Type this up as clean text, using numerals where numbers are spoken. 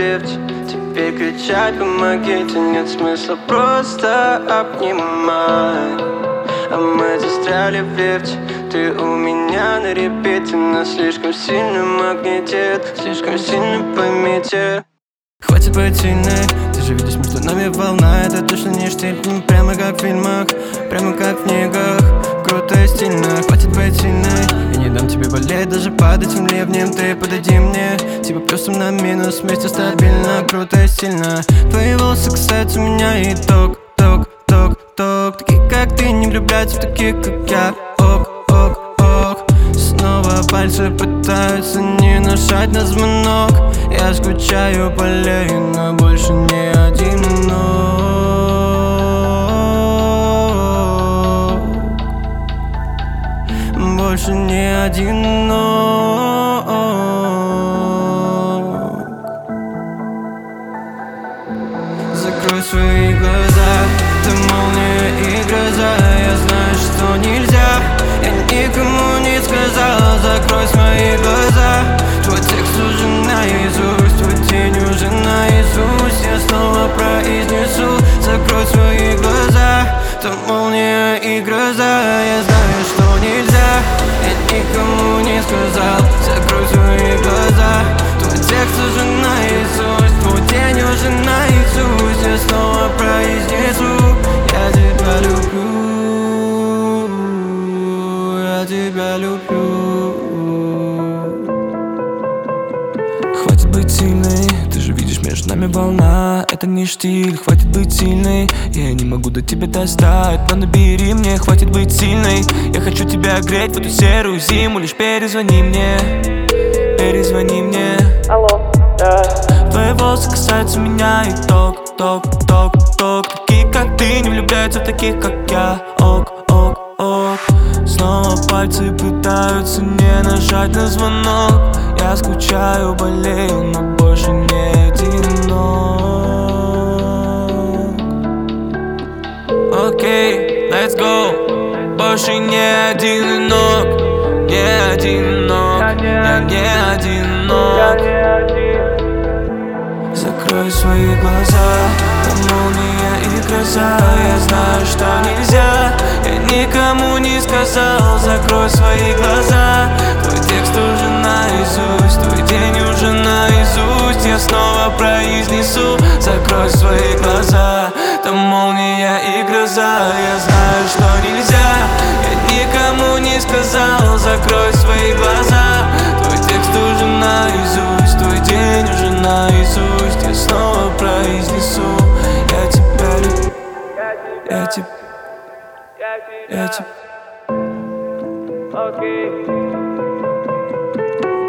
лифте. Теперь кричать помогите, нет смысла, просто обнимай. А мы застряли в лифте, ты у меня на репите. Нас слишком сильно магнитит, слишком сильно поймите. Хватит быть сильной, ты же видишь, между нами волна. Это точно не штиль, прямо как в фильмах, прямо как в книгах. Круто и стильно, хватит быть сильной. Я не дам тебе болеть, даже под этим ливнем. Ты подойди мне, типа плюсом на минус. Вместе стабильно, круто и стильно. Твои волосы касаются меня и ток, ток, ток, ток. Такие как ты не влюбляются в таких как я. Ок, ок, ок. Снова пальцы пытаются не нажать на звонок. Я скучаю, болею, но больше не одинок. Больше не одинок. Закрой свои глаза, ты молния и гроза. Я знаю, что нельзя, я никому не сказал. Закрой свои глаза, твой текст уже наизусть, твой день уже наизусть. Я снова произнесу, закрой свои глаза, ты молния и гроза. Я знаю, что нельзя, я никому не сказал. Закрой свои глаза, твой текст уже наизусть, твой день уже наизусть. Я снова произнесу, я тебя люблю, я тебя люблю. Хватит быть сильной, ты же видишь, между нами волна. Это не штиль, хватит быть сильной. Я не могу до тебя достать, но набери мне. Хватит быть сильной, я хочу тебя греть в эту серую зиму. Лишь перезвони мне, перезвони мне. Алло, да. Твои волосы касаются меня и ток, ток, ток, ток. Такие как ты не влюбляются в таких как я. Ок, ок, ок. Снова пальцы пытаются не нажать на звонок. Я скучаю, болею, но больше не одинок. Окей, let's go. Больше не одинок, не одинок. Я не одинок. Закрой свои глаза, там молния и гроза. Я знаю, что нельзя, я никому не сказал. Закрой свои глаза, твой текст уже наизусть, твой день уже наизусть. Я снова произнесу, закрой свои глаза, там молния и гроза. Я знаю, что нельзя, я никому не сказал. Закрой свои глаза, твой текст уже наизусть, твой день уже наизусть. Я снова произнесу, я тебя люблю, я тебя, я тебя. Окей.